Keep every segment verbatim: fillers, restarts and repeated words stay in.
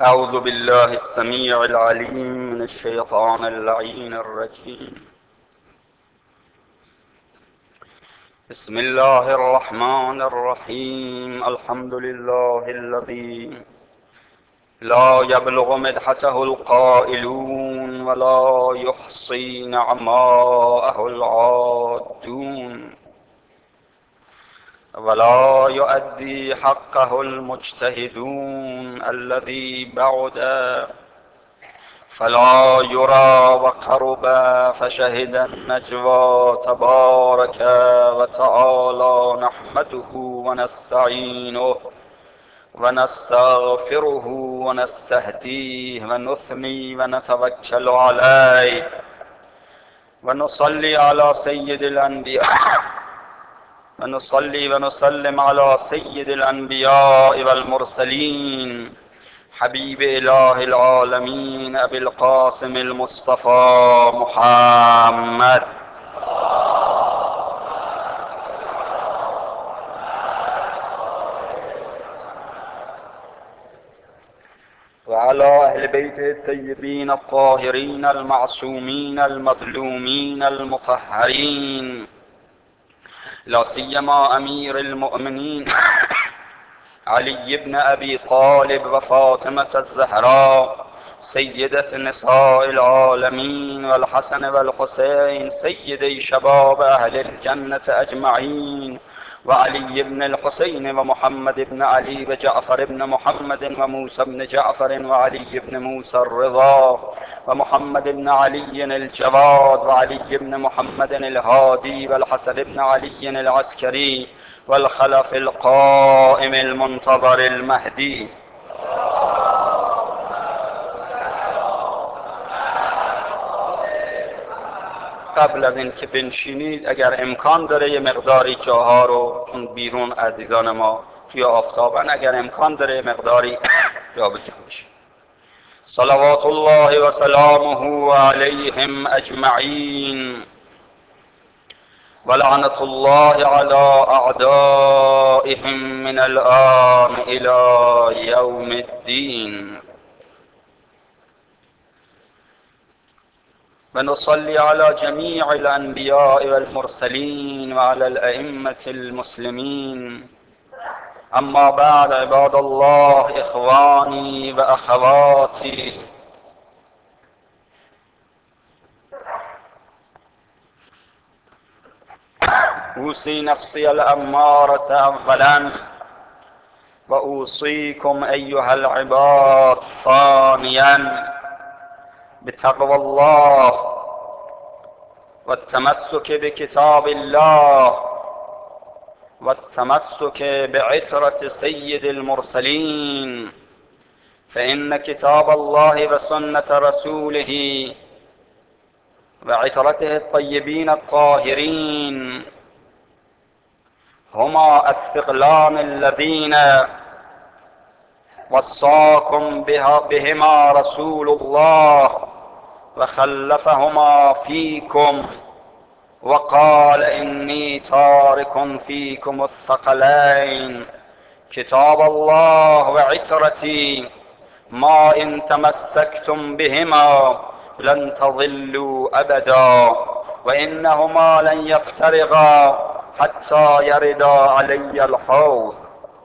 أعوذ بالله السميع العليم من الشيطان اللعين الرجيم. بسم الله الرحمن الرحيم. الحمد لله الذي لا يبلغ مدحته القائلون ولا يحصي نعماءه العادون، ولا يؤدي حقه المجتهدون، الذي بعد فلا يرى وقرب فشهد النجوى. تبارك وتعالى نحمده ونستعينه ونستغفره ونستهديه ونثني ونتوكل عليه، ونصلي على سيد الأنبياء ونصلي ونسلم على سيد الأنبياء والمرسلين، حبيب إله العالمين أبي القاسم المصطفى محمد. وعلى أهل بيته الطيبين الطاهرين المعصومين المظلومين المطهرين، لا سيما أمير المؤمنين علي بن أبي طالب وفاطمة الزهراء سيدة نساء العالمين، والحسن والحسين سيدي شباب أهل الجنة أجمعين، وعلي بن الحسين ومحمد بن علي وجعفر بن محمد وموسى بن جعفر وعلي بن موسى الرضا ومحمد بن علي الجواد وعلي بن محمد الهادي والحسن بن علي العسكري والخلف القائم المنتظر المهدي. قبل از اینکه بنشینید اگر امکان داره یه مقداری جاها رو، چون بیرون عزیزان ما توی آفتابن، اگر امکان داره مقداری جا به جا بشه. صلوات الله و سلامه علیهم اجمعین ولعنة الله على أعدائهم من الآن إلى يوم الدين. ونصلي على جميع الأنبياء والمرسلين وعلى الأئمة المسلمين. أما بعد، عباد الله، إخواني وأخواتي، أوصي نفسي الأمارة أولا، وأوصيكم أيها العباد ثانيا بتقوى الله والتمسك بكتاب الله والتمسك بعترة سيد المرسلين، فإن كتاب الله وسنة رسوله وعترته الطيبين الطاهرين هما الثقلان الذين وصاكم بهما رسول الله وخلفهما فيكم وقال إني تارك فيكم الثقلين كتاب الله وعترتي، ما إن تمسكتم بهما لن تضلوا أبدا، وإنهما لن يفترقا حتى يردا علي الحوض.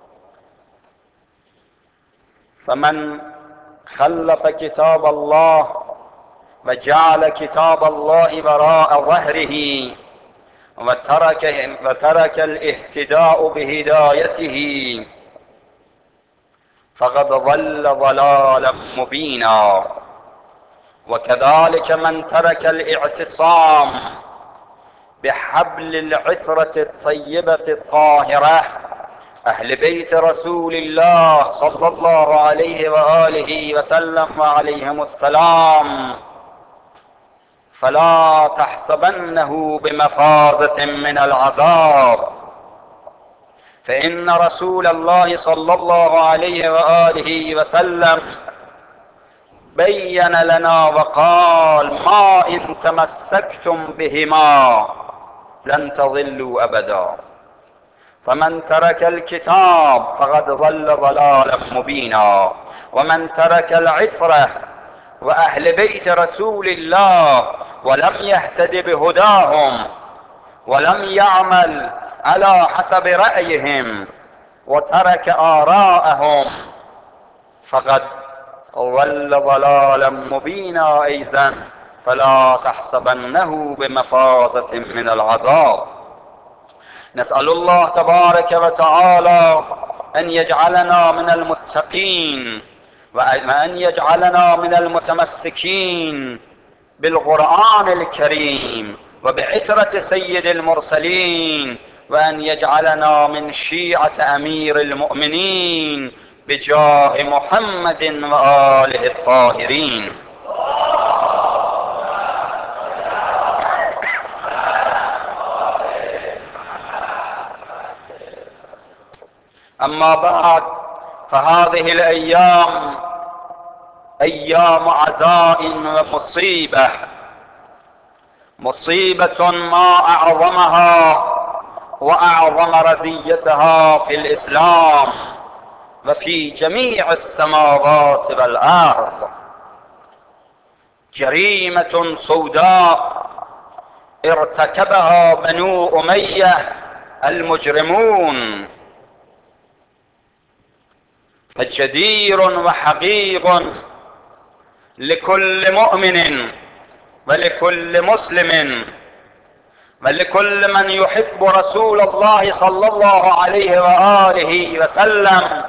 فمن خلف كتاب الله وجعل كتاب الله وراء ظهره وترك, وترك الاهتداء بهدايته فقد ضل ضلالا مبينا. وكذلك من ترك الاعتصام بحبل العترة الطيبة الطاهرة أهل بيت رسول الله صلى الله عليه وآله وسلم وعليهم السلام فلا تحسبنه بمفازة من العذاب، فإن رسول الله صلى الله عليه وآله وسلم بين لنا وقال ما إن تمسكتم بهما لن تضلوا أبدا، فمن ترك الكتاب فقد ضل ضلالا مبينا. ومن ترك العترة وأهل بيت رسول الله ولم يهتد بهداهم ولم يعمل على حسب رأيهم وترك آراءهم فقد ضل ضلالا مبينا أيضا، فلا تحسبنه بمفازة من العذاب. نسأل الله تبارك وتعالى أن يجعلنا من المتقين، وأن يجعلنا من المتمسكين بالقرآن الكريم وبعترة سيد المرسلين، وأن يجعلنا من شيعة أمير المؤمنين بجاه محمد وآله الطاهرين. أما بعد، فهذه الأيام أيام عزاء ومصيبة، مصيبة ما أعظمها وأعظم رزيتها في الإسلام وفي جميع السماوات والأرض. جريمة سوداء ارتكبها بنو أمية المجرمون، فجدير وحقيق لكل مؤمن ولكل مسلم ولكل من يحب رسول الله صلى الله عليه وآله وسلم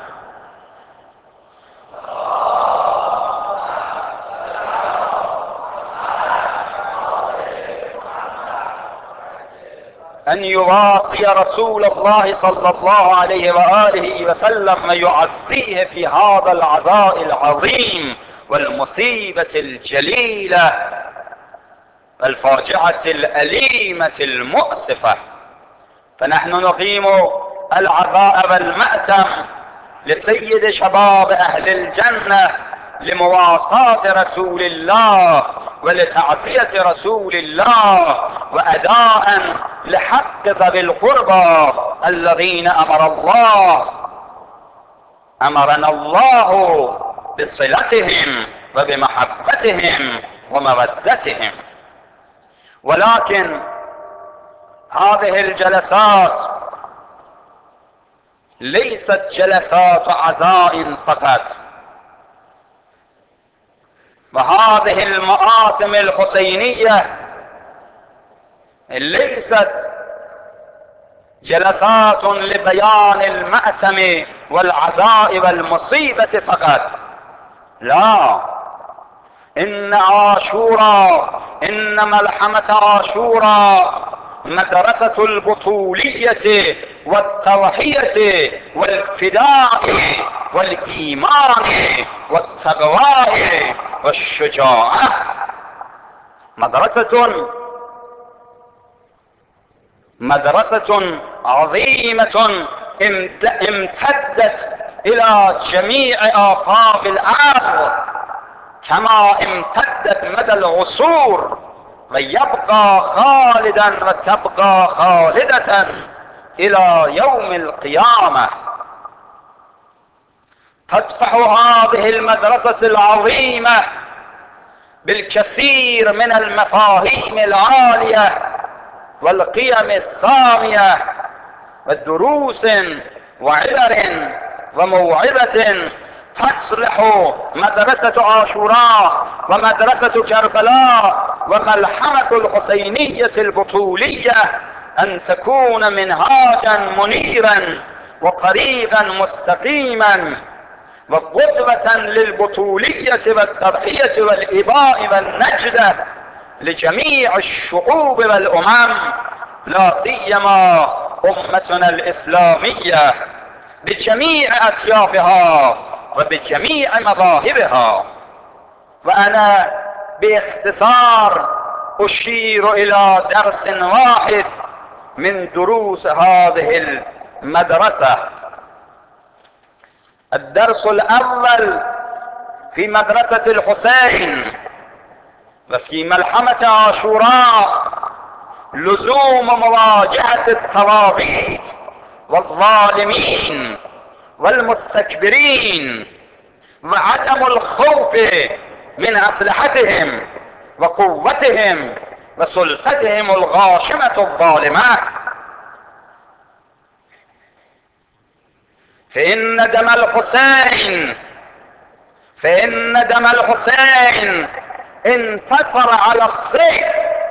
أن يواصي رسول الله صلى الله عليه وآله وسلم ويعزيه في هذا العزاء العظيم والمصيبة الجليلة الفاجعة الأليمة المؤسفة. فنحن نقيم العزاء والمأتم لسيد شباب أهل الجنة لمواصاة رسول الله ولتعزية رسول الله وأداء لحق ذوي القربى الذين أمر الله أمرنا الله بصلتهم وبمحبتهم ومودتهم. ولكن هذه الجلسات ليست جلسات عزاء فقط، وهذه المآتم الحسينية ليست جلسات لبيان المأتم والعزاء والمصيبة فقط، لا، إن عاشوراء إن ملحمة عاشوراء مدرسة البطولية والتضحية والفداء والإيمان والتقوى والشجاعة، مدرسة مدرسة عظيمة امتدت إلى جميع آفاق الأرض كما امتدت مدى العصور، ويبقى خالدا وتبقى خالدة إلى يوم القيامة. تدفع هذه المدرسة العظيمة بالكثير من المفاهيم العالية والقيم السامية والدروس وعبر وموعظة تصلح مدرسة عاشوراء ومدرسة كربلاء وملحمة الحسينية البطولية أن تكون منهاجا منيرا وطريقا مستقيما وقدوة للبطولية والتضحية والإباء والنجدة لجميع الشعوب والأمم، لا سيما أمتنا الإسلامية بجميع أطيافها وبجميع مذاهبها. وأنا باختصار أشير إلى درس واحد من دروس هذه المدرسة. الدرس الأول في مدرسة الحسين وفي ملحمة عاشوراء لزوم مواجهة الطواغيت والظالمين والمستكبرين وعدم الخوف من أسلحتهم وقوتهم وسلطتهم الغاشمة الظالمة. فإن دم الحسين فإن دم الحسين انتصر على السيف.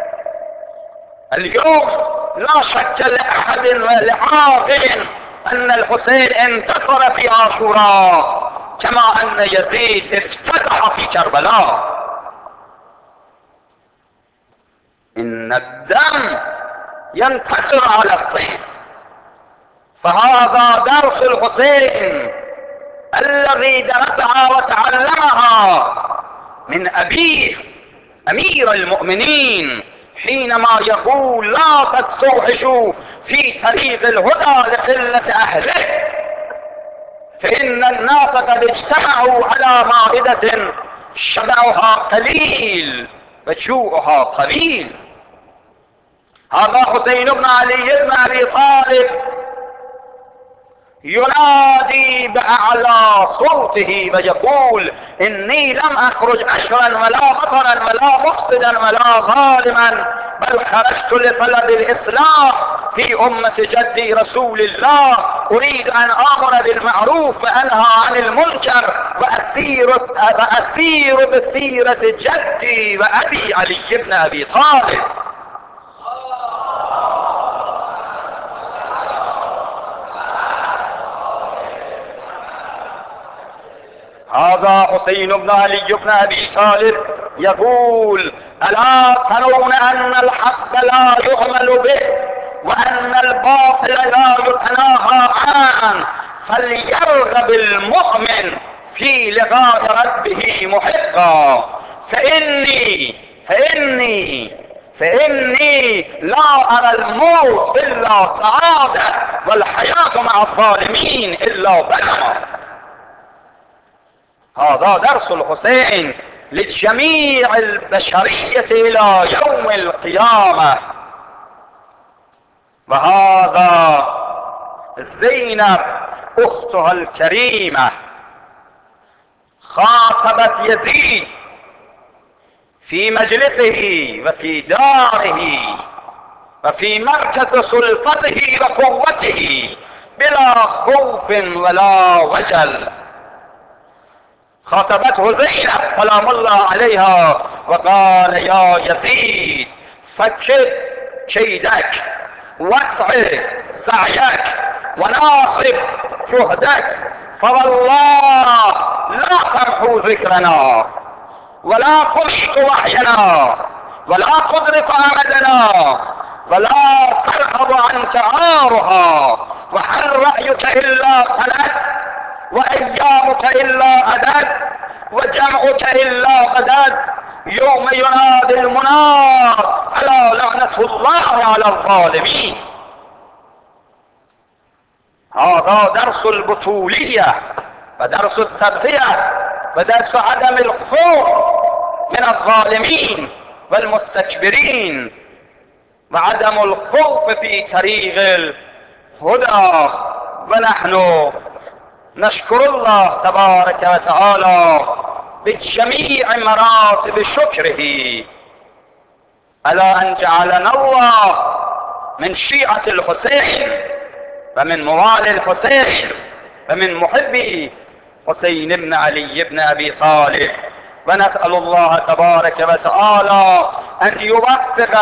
اليوم لا شك لأحد ولعاقل أن الحسين انتصر في عاشوراء كما أن يزيد افتتح في كربلاء. إن الدم ينتصر على السيف. فهذا درس الحسين الذي درسها وتعلمها من أبيه أمير المؤمنين حينما يقول لا تستوحشوا في طريق الهدى لقلة أهله، فإن الناس قد اجتمعوا على مائدة شبعها قليل وجوعها طويل. هذا حسين بن علي بن أبي طالب ينادي بأعلى صوته ويقول إني لم أخرج أشرا ولا بطرا ولا مفسدا ولا ظالما، بل خرجت لطلب الإصلاح في أمة جدي رسول الله. أريد أن آمر بالمعروف وأنهى عن المنكر وأسير, وأسير بسيرة جدي وأبي علي بن أبي طالب. هذا حسين بن علي بن أبي طالب يقول ألا ترون أن الحق لا يعمل به وأن الباطل لا يتناهى عنه، فليرغب المؤمن في لقاء ربه محقا. فإني فإني فإني لا أرى الموت إلا سعادة والحياة مع الظالمين إلا بلما. هذا درس الحسين لجميع البشرية إلى يوم القيامة. وهذا زينب أختها الكريمة خاطبت يزيد في مجلسه وفي داره وفي مركز سلطته وقوته بلا خوف ولا وجل. خاطبته زينب سلام الله عليها وقال يا يزيد فكد كيدك واسع سعيك وناصب جهدك، فوالله لا تمحو ذكرنا ولا تميت وحينا ولا تدرك امدنا ولا ترحب عنك عارها، وهل رايك الا فلك وايامك الا عدد وجمعك الا غدد، يوم ينادي المناد على لعنة الله على الظالمين. هذا درس البطولية ودرس التضحية ودرس عدم الخوف من الظالمين والمستكبرين وعدم الخوف في طريق الهدى. ونحن نشكر الله تبارك وتعالى بجميع مراتب شكره على أن جعلنا الله من شيعة الحسين ومن موالي الحسين ومن محبي حسين بن علي بن أبي طالب. ونسأل الله تبارك وتعالى أن يوفق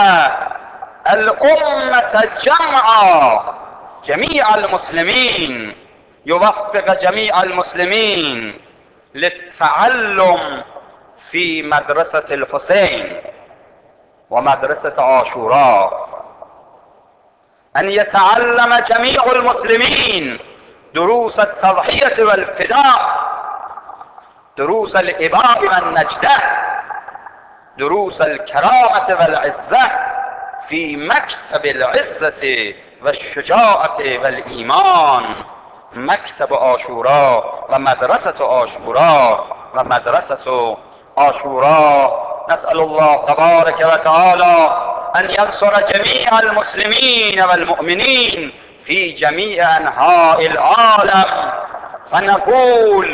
الأمة جمعا، جميع المسلمين، يوفق جميع المسلمين للتعلم في مدرسة الحسين ومدرسة عاشوراء، أن يتعلم جميع المسلمين دروس التضحية والفداء، دروس الإباء والنجدة، دروس الكرامة والعزة في مكتب العزة والشجاعة والإيمان، مكتب عاشوراء ومدرسة عاشوراء ومدرسة عاشوراء. نسأل الله تبارك وتعالى أن ينصر جميع المسلمين والمؤمنين في جميع أنحاء العالم. فنقول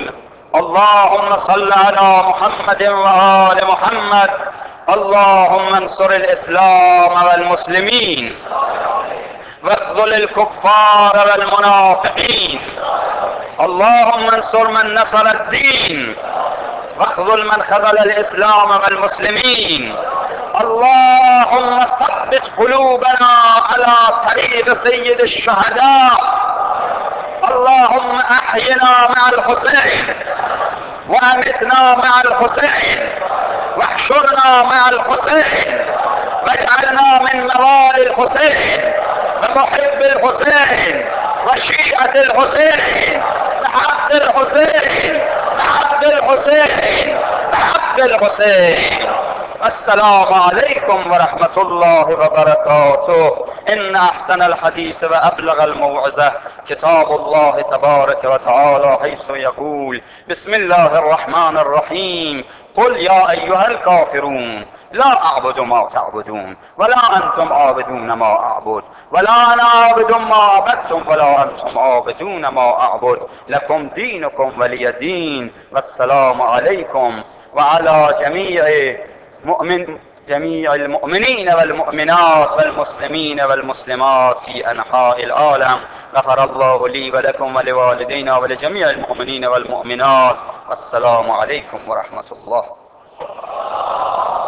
اللهم صل على محمد وآل محمد. اللهم انصر الإسلام والمسلمين واخذل الكفار والمنافقين. اللهم انصر من نصر الدين واخذل من خذل الإسلام والمسلمين. اللهم ثبت قلوبنا على طريق سيد الشهداء. اللهم احينا مع الحسين وامتنا مع الحسين واحشرنا مع الحسين واجعلنا من موالي الحسين ومحب الحسين وشيعة الحسين بحق الحسين بحق الحسين بحق الحسين. السلام عليكم ورحمة الله وبركاته. إن أحسن الحديث وأبلغ الموعظة كتاب الله تبارك وتعالى، حيث يقول: بسم الله الرحمن الرحيم. قل يا أيها الكافرون لا أعبد ما تعبدون ولا أنتم عابدون ما أعبد ولا أنا عابد ما عبدتم ولا أنتم عابدون ما أعبد لكم دينكم ولي دين. والسلام عليكم وعلى جميع مؤمن جميع المؤمنين والمؤمنات والمسلمين والمسلمات في أنحاء العالم. غفر الله لي ولكم ولوالدينا ولجميع المؤمنين والمؤمنات. والسلام عليكم ورحمة الله.